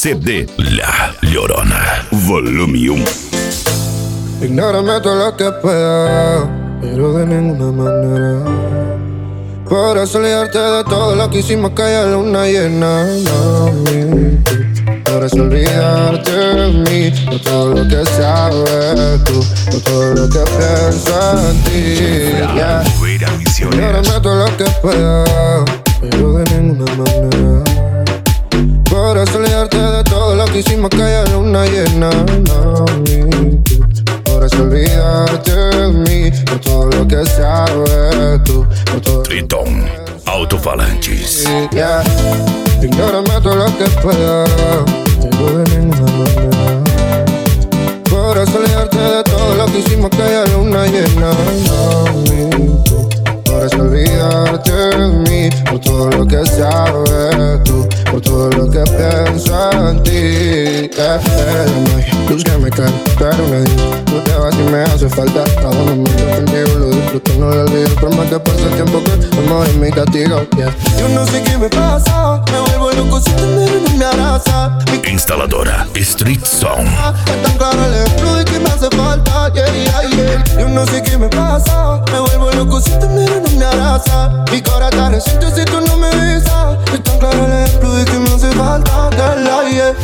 CD La Llorona, volume 1. Ignórame todo lo que pueda, pero de ninguna manera podrás olvidarte de todo lo que hicimos que haya luna llena, mami. Podrás olvidarte de mí, de todo lo que sabes tú, de todo lo que pienso en ti, yeah. Ignórame todo lo que pueda, pero de ninguna manera podrás olvidarte de todo lo que hicimos que haya luna llena, mami. Podrás olvidarte de mí, por todo lo que sabes tú, por todo. Triton Alto-Falantes. Yeah. Ignórame todo lo que pueda, pero de ninguna manera podrás olvidarte de todo lo que hicimos que haya luna llena, mami. Podrás olvidarte de mí, por todo lo que sabes tú, por todo lo que pienso en ti, yeah. Luz que me cae, pero una dios. No te vas y me hace falta. Cada momento contigo lo disfruto, no lo olvido. Por más que pase el tiempo que amor es mi castigo, yeah. Yo no sé qué me pasa, me vuelvo loco si te miro y me abraza. Instaladora Street Sound. Es tan claro el ejemplo de que me hace falta, yeah, yeah, yeah. Yo no sé qué me pasa, me vuelvo loco si te miro y me abraza. Mi corazón te resiente si tú no me besas. Es tan claro el ejemplo de que me hace falta, girl, yeah.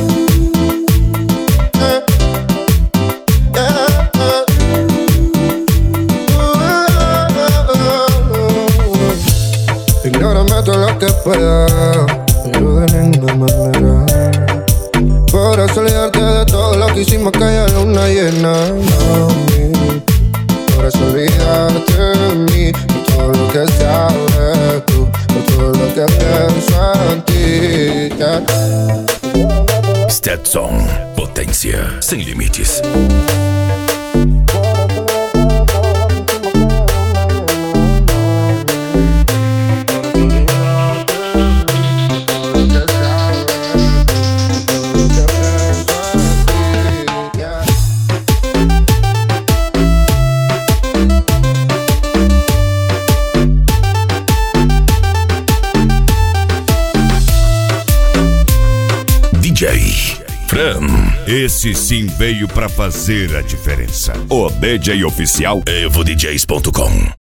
Ignórame todo lo que pueda, pero de ninguna manera podrás olvidarte de todo lo que hicimos que haya luna llena, mami. Podrás olvidarte de mí, de todo lo que sabes tú, de todo lo que pienso en ti, yeah. Stetson, potência sem limites. DJ Fran, esse sim veio pra fazer a diferença. O DJ oficial EvoDJs.com.